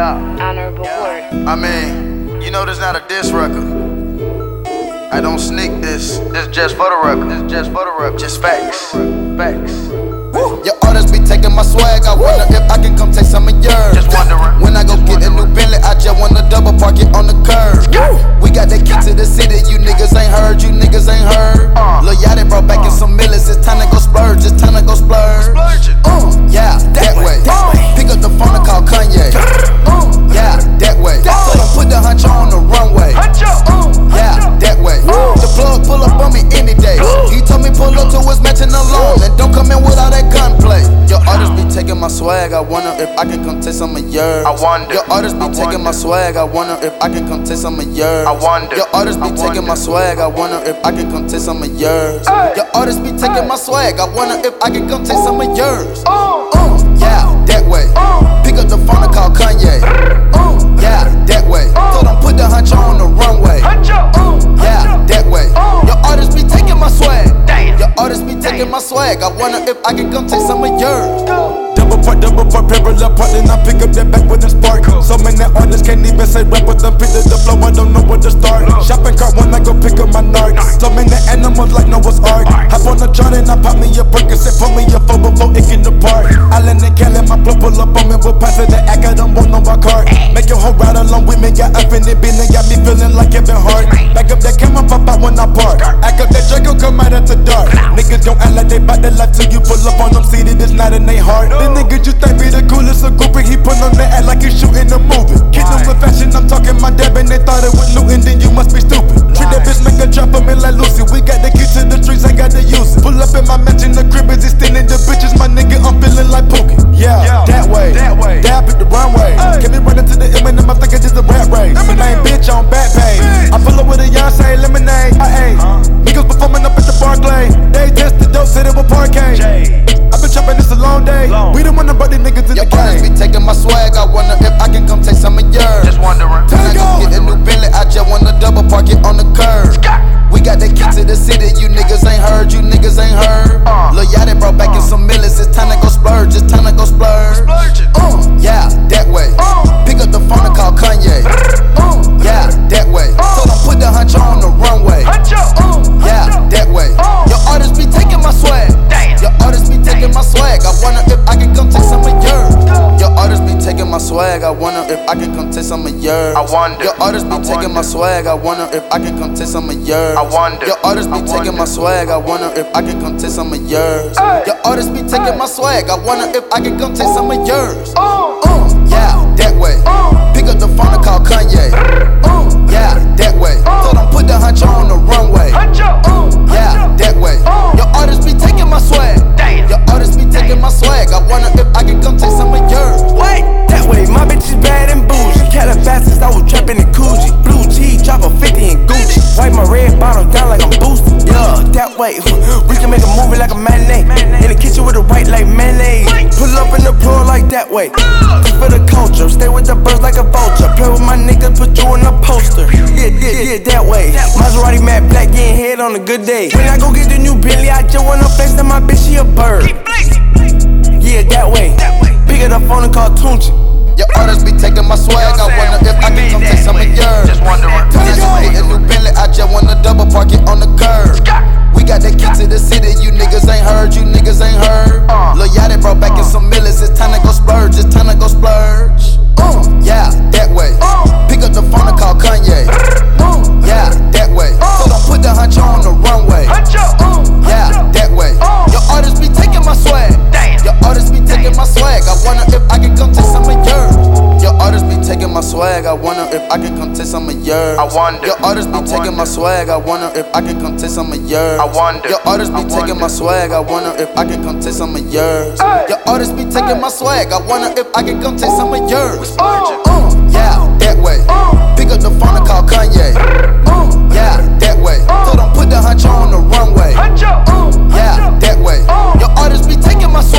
Honorable word. I mean, you know this not a diss record. I don't sneak this. This just for the record. This just for the record. Just facts. Facts. Woo. Your artists be taking my swag. I wonder if I can come take some of yours. Just wondering. When I go get a new Bentley, I just wanna double park it on the curb. We got that key to the city. You niggas ain't heard. You niggas ain't heard. Lil Yachty brought back in some millions. It's time to go splurge. It's time to go splurge. Yeah, that way. Pick up the phone and call Kanye. Yeah, that way. So don't put the hunch on the runway. Yeah, that way. The plug pull up on me any day. He told me pull up to his matching alone. And don't come in with all that gunplay. Your artists be taking my swag. I wonder if I can come take some of yours. I wonder. Your artists be taking my swag. I wonder if I can come take some of yours. I wonder. Your artists be taking my swag. I wonder if I can come take some of yours. Your artists be taking my swag. I wonder if I can come take some of yours. Yeah, that way. Pick up the phone and call Kanye. Yeah, that way. So don't put the hunch on the runway. Yeah, that way. Your artists be taking my swag. Your artists be taking my swag. I wonder if I can come take some of yours. Double part, parallel part, then I pick up that back with a spark. So many artists can't even say rap with them pieces the flow, I don't know where to start. Shopping cart when I go pick up my narc. So many animals like Noah's Ark. Hop on the chart and I pop me a Percocet, put me a four before it can depart. Island and Cali, my plug pull up on me, we'll pass it the act, I don't want no my cart. Make your whole ride along with me, got up in it, and got me feeling like Kevin Hart. Back up that camera, pop out when I park. Act up that Draco, come out after dark. Niggas gon' act like they bout their life till you pull up on them, see that it's not in they heart. Then niggas you think be the coolest, a groupie, he put on the act like he's shooting a movie. Kid them with fashion, I'm talking my dab and they thought it was looting, then you must be stupid. Treat that bitch, make a trap for me like Lucy. We got the key to the streets, I got to use it. Pull up in my mansion, the crib is extending the bitches, my nigga, I'm feeling like Pookie. Yeah, that way. Dab at the runway. Get me running to the Eminem, I'm thinking just a rap race. My name bitch on back page. I pull up with a Yonsei lemonade. Niggas performing up at the Barclay. They test the dope, said it was parquet. I've been chopping this a long day. We don't want to brought these niggas in the game. Your artists be taking my swag. I wonder if I can come take some of yours. Just wondering. When I go get a new Bentley, I just wanna double park it on the curb. We got that key to the city. You niggas ain't heard. You niggas ain't heard. Lil Yachty brought back in some millions. It's time to go splurge. It's time to go splurge. Yeah, that way. Pick up the phone and call Kanye. Yeah, that way. So don't put the hunch on the runway. Yeah, that way. Your artists be taking my swag. Your artists be taking my swag. I wonder if I can come take some of yours. Your artists be taking my swag. I wonder if I can come take some of yours. I wonder. Your artists be taking my swag. I wonder if I can come take some of yours. I wonder. Your artists be taking my swag. I wonder if I can come take some of yours. Your artists be taking my swag. I wonder if I can come take some of yours. Yeah, that way. Pick up the phone and call Kanye. Yeah, that way. So don't put the hunch on the runway. Yeah, that way. Your artists be taking my swag. Your artists be taking my swag. I wonder if I can come take some of yours. Wait, that way. My bitch is bad and bougie. Calabasas, I was trapping in Coogee. Blue cheese, drop a 50 in Gucci. Wipe my red bottle down like I'm boosted. Yeah, that way. We can make a movie like a matinee. In the kitchen with a white like mayonnaise. Pull up in the floor like that way. For the culture, stay with the birds like a vulture. Play with my niggas, put you in a poster. Yeah, that way. Maserati matte black, getting head on a good day. When I go get the new Bentley, I just wanna flex that my bitch, she a bird. Yeah, that way. Pick up the phone and call Tunchi. Your artists be taking my swag. I wonder if I can come take some of yours. Just wondering. When I go get a new Bentley, I just wanna double park it on the curb. We got that key to the city. You niggas ain't heard. You niggas ain't heard. Lil Yachty brought back in some millions. It's time to go splurge. It's time to go splurge. Yeah, that way. Pick up the phone and call Kanye. Yeah, that way. So don't put the hunch on the runway. Yeah, that way. Your artists be taking my swag. Your artists be taking my swag. I wonder if I can come take some of yours. Your artists be taking my swag. I wonder if I can come take some of yours. I wonder. Your artists be taking my swag. I wonder if I can come take some of yours. I wonder. Your artists be taking my swag. I wonder if I can come take some of yours. Your artists be taking my swag. I wonder if I can come take some of yours. Yeah, that way. Pick up the phone and call Kanye. Yeah, that way. So don't put the hunch on the runway. Yeah, that way. Your artists be taking my swag.